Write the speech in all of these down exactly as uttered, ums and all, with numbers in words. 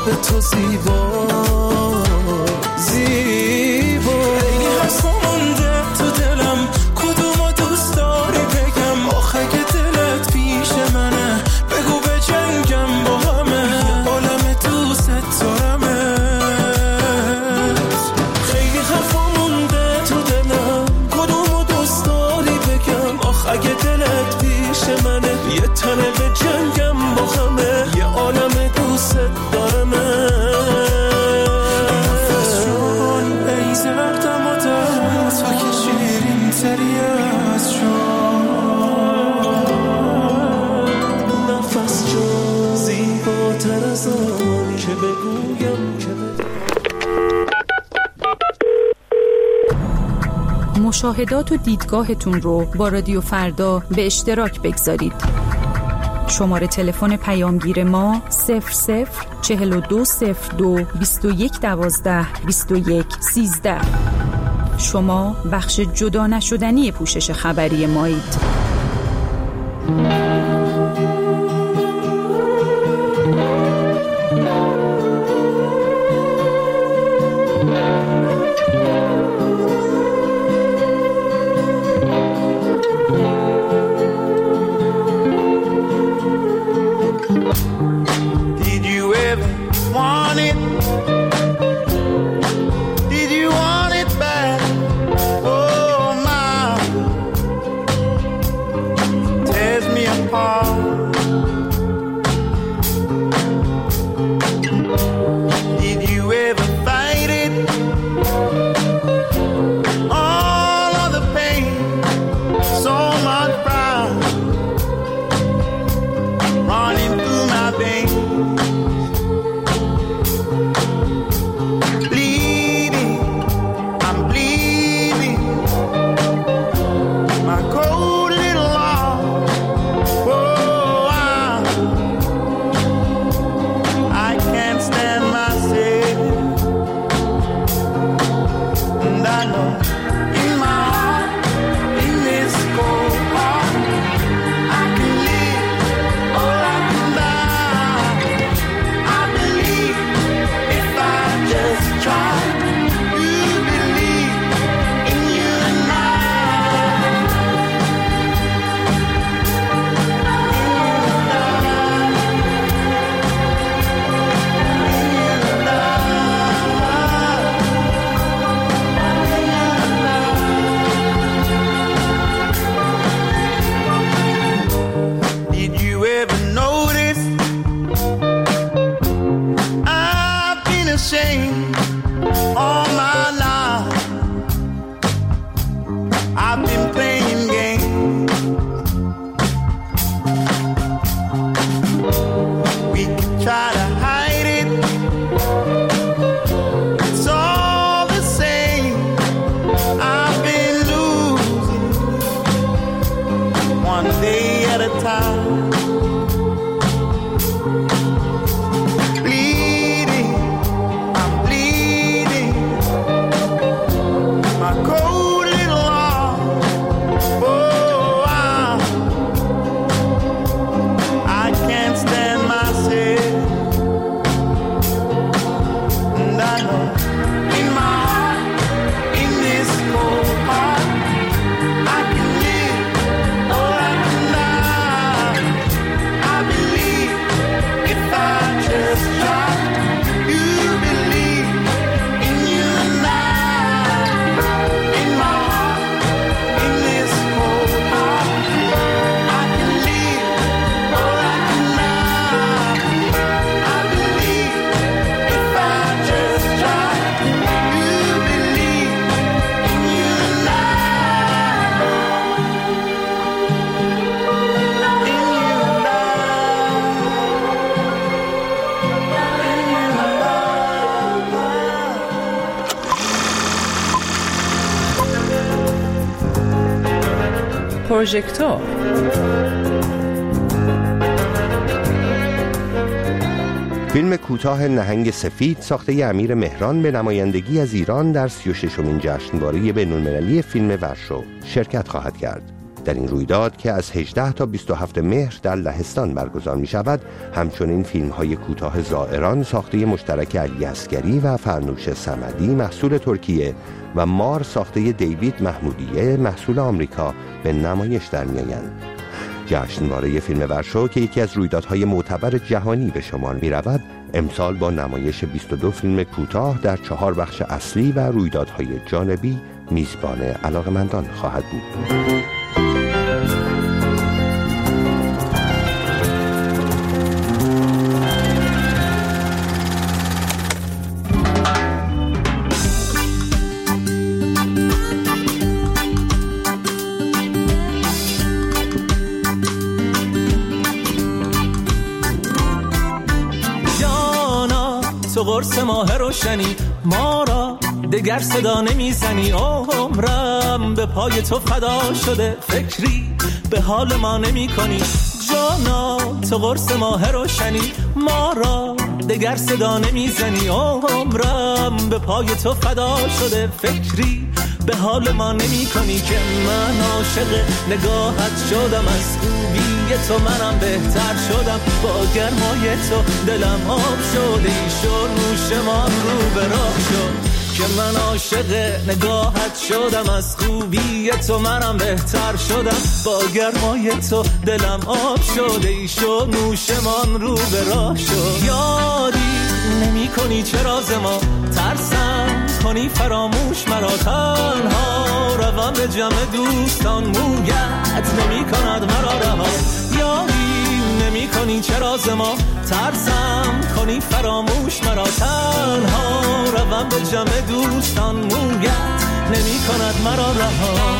به تو زیبا زیبا. خیلی حرفا مونده تو دلم، کدومو دوست داری بگم؟ آخه که دلت پیش منه، بگو به جنگم با همه، عالم دوست دارمه. خیلی حرفا مونده تو دلم، کدومو دوست داری بگم؟ آخه اگه دلت پیش منه، یه تنه به جنگم با همه، یه عالم دوست دارمه. نفس جون ای زردم و در تو که شیرین تری از جون، نفس جون زیباتر از آن که بگویم که مشاهدات و دیدگاهتون رو با رادیو فردا به اشتراک بگذارید. شماره تلفن پیامگیر ما صفر صفر چهل و دو صفر دو بیست و یک دوازده بیست و یک سیزده. شما بخش جدا نشدنی پوشش خبری مایید. پروژکتور فیلم کوتاه نهنگ سفید ساخته امیر مهران به نمایندگی از ایران در سی و ششمین جشنواره بین‌المللی فیلم ورشو شرکت خواهد کرد. در این رویداد که از هجده تا بیست و هفت مهر در لهستان برگزار می شود، همچنین فیلم های کوتاه زائران ساخته مشترک علی عسگری و فرنوش صمدی محصول ترکیه و مار ساخته دیوید محمودیه محصول آمریکا به نمایش در می آیند. جشنواره فیلم ورشو که یکی از رویدادهای معتبر جهانی به شمار می رود، امسال با نمایش بیست و دو فیلم کوتاه در چهار بخش اصلی و رویدادهای جانبی میزبان علاقه‌مندان خواهد بود. تو قرص ماه روشنی ما را دگر صدا نمیزنی، عمرم به پای تو فدا شده، فکری به حال ما نمی کنی. جانا تو قرص ماه روشنی ما را دگر صدا نمیزنی، عمرم به پای تو فدا شده، فکری به حال ما نمی کنی. که من عاشق نگاهت شدم، از خوبی تو منم بهتر شدم، با گرمای تو دلم آب شده، ایشو نوشمان رو به راه شد. که من عاشق نگاهت شدم، از خوبی تو منم بهتر شدم، با گرمای تو دلم آب شده، ایشو نوشمان رو به راه شد. یادی نمی کنی چه راز ما، ترسم کنی فراموش مرا، تنها روم به جمع دوستان، مویت نمی کند مرا رها. یادی نمی کنی چه راز ما، ترسم کنی فراموش مرا، تنها روم به جمع دوستان، مویت نمی کند مرا رها.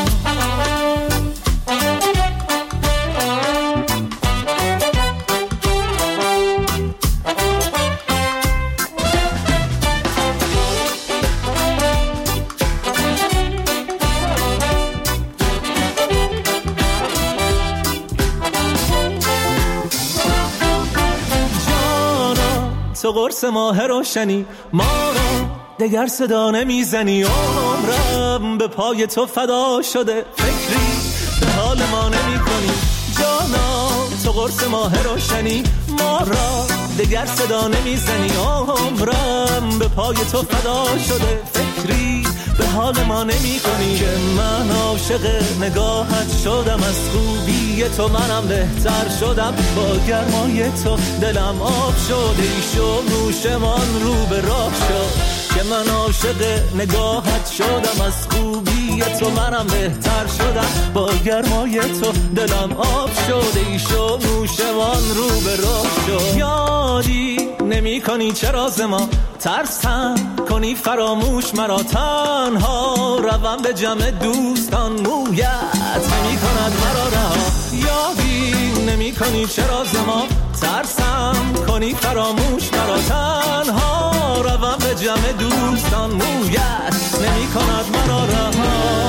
تو قرص ماه روشنی ما را دگر صدا نمیزنی، عمرم به پای تو فدا شده، فکری به حال ما نمی کنی. جانا تو قرص ماه روشنی ما را دگر صدا نمیزنی، عمرم به پای تو فدا شده، فکری به حال ما نمی کنی. که من عاشق نگاهت شدم، از خوبی تو منم بهتر شدم، با گرمای تو دلم آب شده، ایشو نوشمان رو به راه شد. که من عاشق نگاهت شدم، از خوبی تو منم بهتر شدم، با گرمای تو دلم آب شده، ایشو نوشمان رو به راه شد. یادی نمی کنی چه راز ما، ترسم کنی فراموش مرا، تنها روم به جمع دوستان، مویت نمی کند مرا رها. یادی نمی کنی چه راز ما، ترسم کنی فراموش مرا، تنها روم به جمع دوستان، مویت نمی کند مرا رها.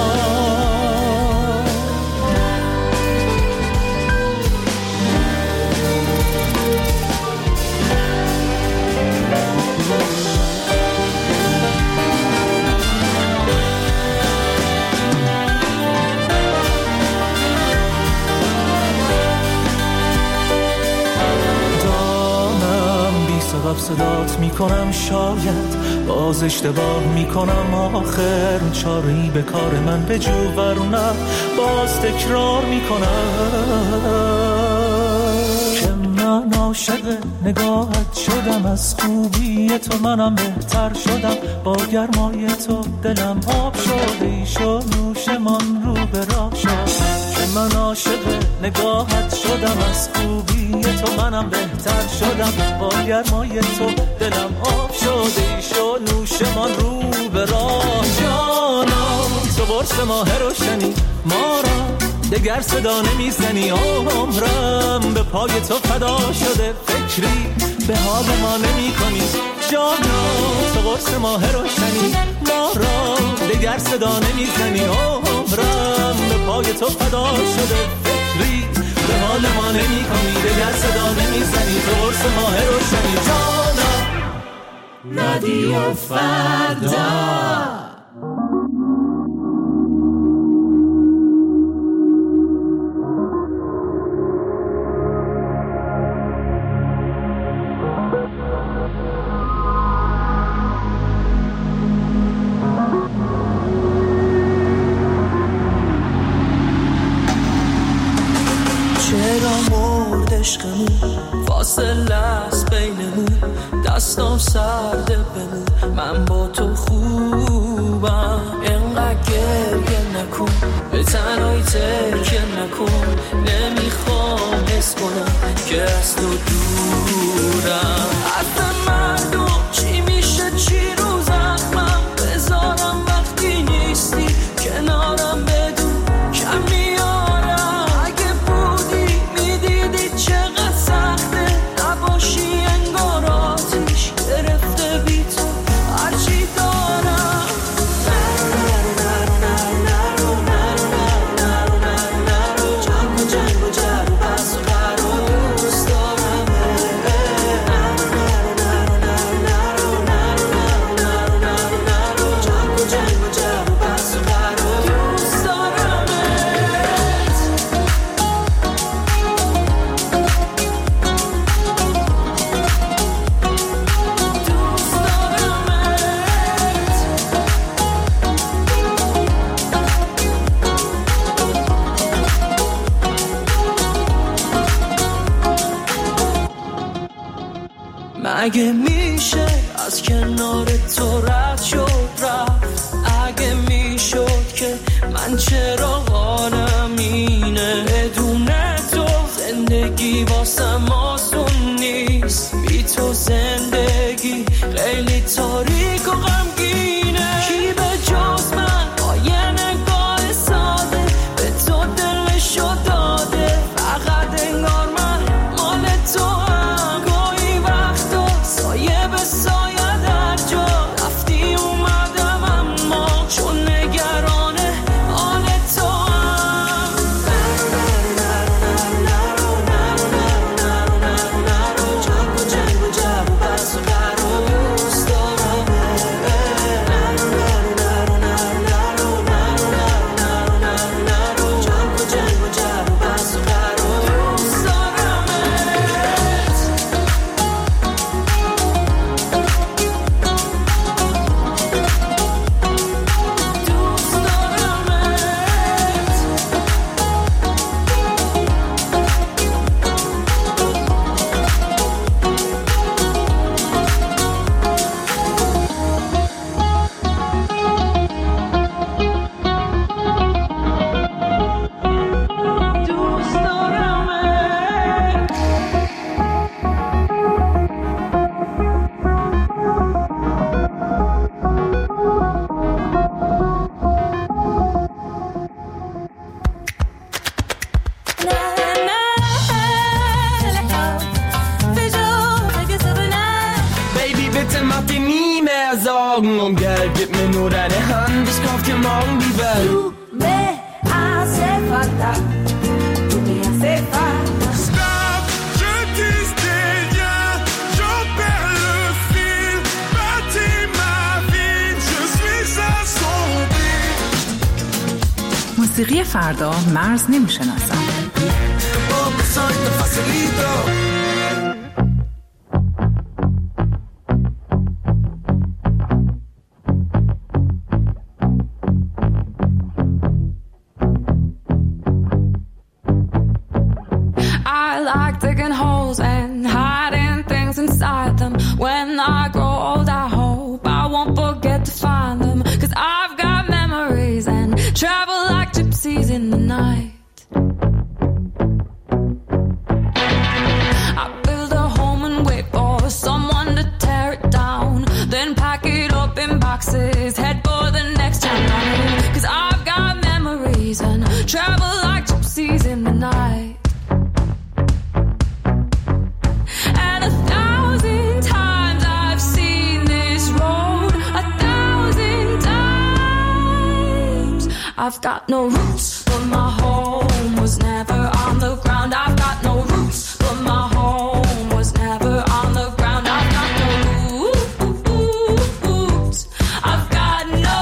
سبب صدات میکنم، شاید باز اشتباه میکنم، آخر چاری به کار من بجو ورنه باز تکرار میکنم. که من عاشق نگاهت شدم، از خوبی تو منم بهتر شدم، با گرمای تو دلم آب شده، ایشو نوشمان رو به راه شد. که من عاشق نگاهت شدم، از خوبی تو منم بهتر شدم، با گرمای تو دلم آب شده، ایشو نوشمان رو به راه. جانا تو قرص ماه روشنی ما را دگر صدا نمیزنی، عمرم به پای تو فدا شده، فکری به حال ما نمی کنی. جانا تو قرص ماه روشنی ما را دگر صدا نمیزنی، عمرم به پای تو فدا شده، فکری به حال ما نمی کنی. دگر صدا نمیزنی، تو قرص ماه روشنی. جانا رادیو فردا. عشقمون فاصله است بینمون دستام سرده بمون من با تو خوبم اینقدر گریه نکن به تنهایی ترکه نکن نمیخوام حس کنم که از تو دورم حرف مردم چی میشه چی رو زخمم بذارم وقتی نیستی کنارم بدون کم میارم اگه بودی میدیدی چقدر سخته نباشی انگار آتیش گرفته بی تو هرچی دارم جنگ و جنگ و جر و بس و قرار دوست دارم جنگ و جنگ و جر و بس و قرار دوست دارم اگه میشه از کنار تو رد شد رفت اگه میشد که من چرا حالم اینه بدون تو زندگی واسم آسون نیست بی تو زندگی خیلی تاریک و غمگینه کی به جز من با یه نگاه ساده به تو دلشو داده فقط انگار من مال تو هم گاهی وقتا سایه به سایه در جا رفتی اومدم اما چون نگرانه حال تو هم جنگ و جنگ و جر و بس و قرار دوست دارم جنگ و جنگ و جر و بس و قرار دوست دارم دوست دارم Baby, bitte mach dir nie mehr Sorgen um Geld, gib mir nur deine Hand, ich kauf dir morgen die Welt. Tú me hace falta, tú me hace falta. Stop, je disais rien, j'en perds le fil, bâtis ma vie, je suis assombri. موسیقی فردا مرز نمیشناسن. Oh, soy tan facilito. I like digging holes and hiding things inside them. When I grow old, I hope I won't forget to find them. 'Cause I've got memories and travel like gypsies in the night. I build a home and wait for someone to tear it down. Then pack it up in boxes, head for the next town. 'Cause I've got memories and travel like gypsies in the night. And a thousand times I've seen this road, a thousand times. I've got no roots, but my home was never on the ground. I've got no roots, but my home was never on the ground. I've got no roots. I've got no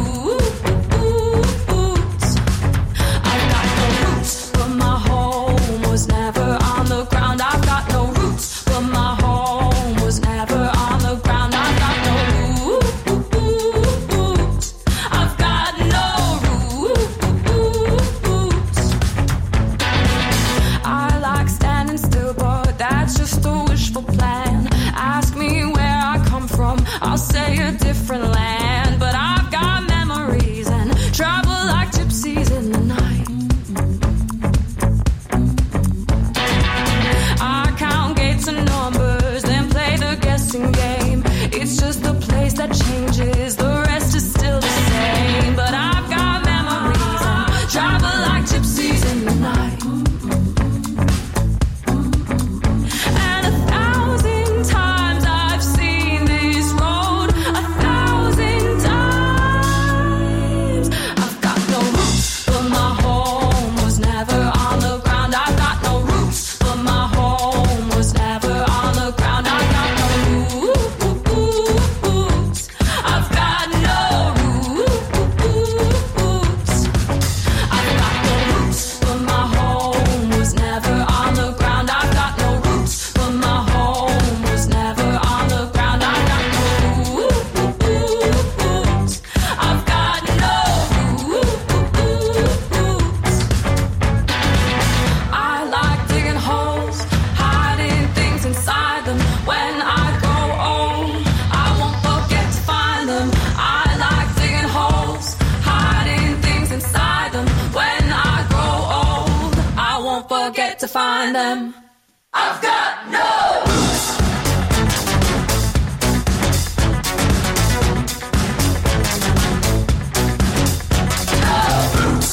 roots. I've got no roots, but my home was never on the ground. I've got no roots, but my home was never on the ground. I've got no roots. I've got no roots. them. I've got no roots. No roots.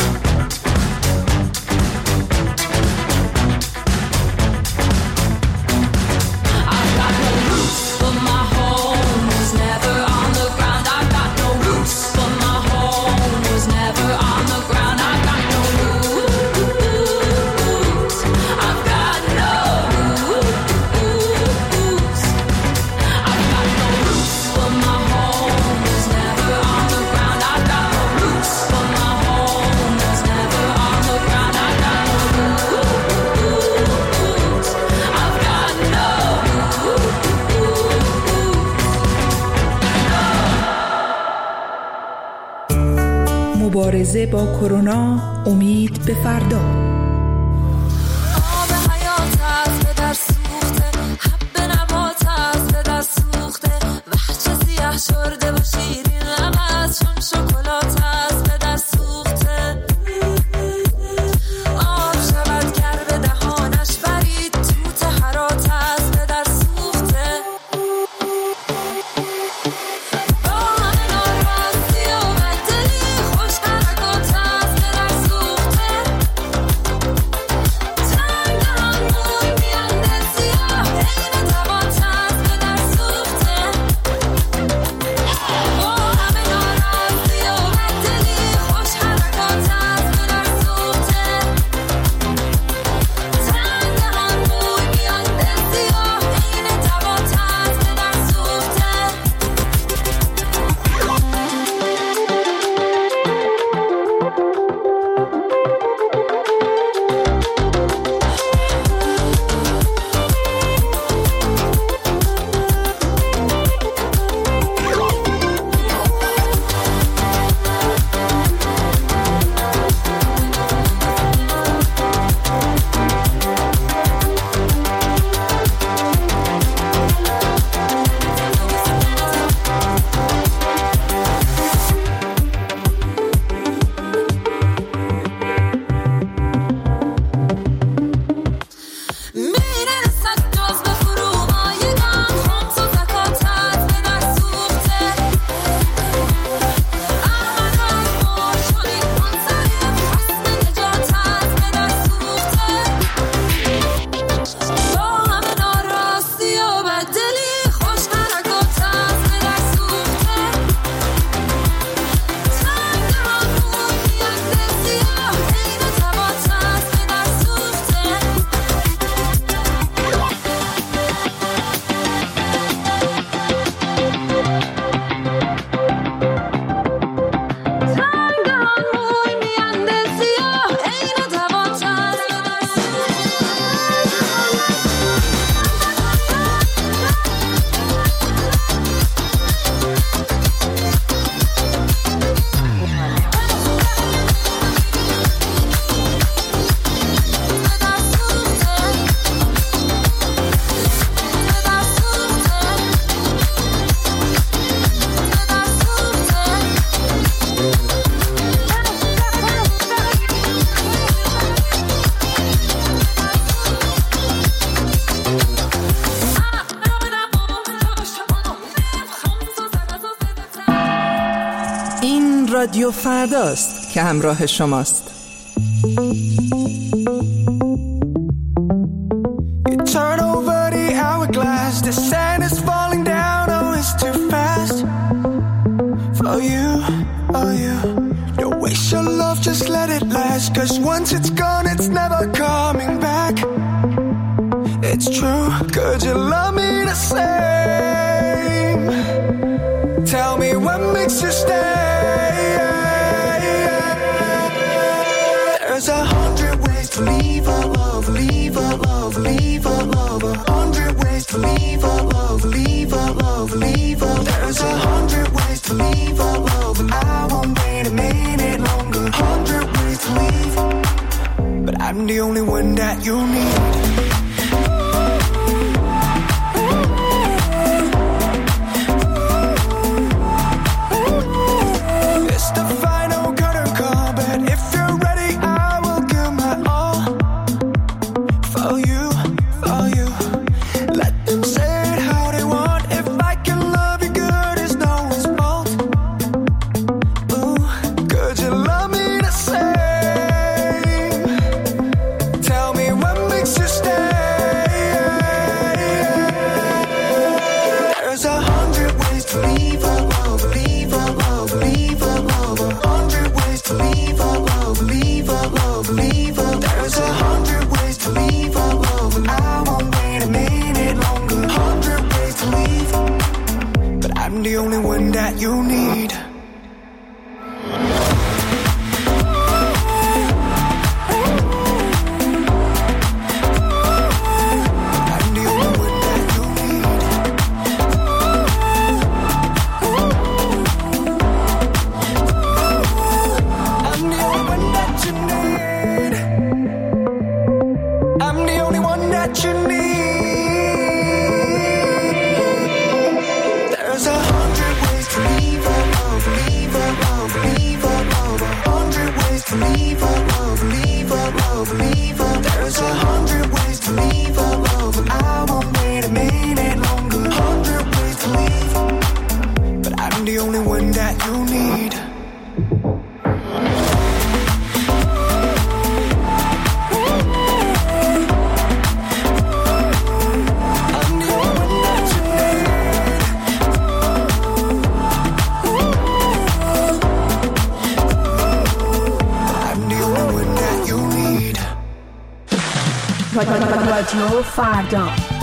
I've got no roots, but my home was never on the ground. I've got no roots, but my home was never on the ground. I've got no roots. I've got no roots. I've got no roots, but my home was never on the ground. I've got no roots, but my home was never on the ground. I've got no roots. I've got no مبارزه با کرونا، امید به فردا. آب حیات از به در سوخته، حب نبات از به در سوخته، وحچه سیاه شرده و شیرین لبت چون شکلات از به در سوخته. آب شود گر به دهانش برید تو تهرات از به در سوخته. با همه ناراستی و بددلی خوش حرکات از به در سوخته. تنگ دهان موی میانده سیاه عین تبات از به در سوخته. با همه ناراستی و بددلی خوش حرکات از به در سوخته. تنگ دهان موی میانده سیاه عین تبات از به در سوخته. میره رسد جز به فرومایگان خمس و زکات از به در سوخته. احمد از مار شدید منصرف حسن نجات از به در سوخته. با همه ناراستی و بددلی خوش حرکات از به در سوخته. تنگ دهان موی میانده سیاه عین تبات از به در سوخته. تنگ دهان موی میانده سیاه عین تبات از به در این رادیو فرداست که همراه شماست. You turn over the hourglass, the sand is falling down, oh it's too fast for you, oh you. Don't waste your love, just let it last, cause once it's gone it's never coming back. It's true, could you love me the same? Tell me what makes you stay. There's a hundred ways to leave a love, leave a love, leave a love. A hundred ways to leave a love, leave a love, leave a. There's a hundred ways to leave a love, and I won't wait a minute longer. Hundred ways to leave, but I'm the only one that you need. It's the final curtain call, but if you're ready, I will give my all for the only one that you need. رادیو فردا.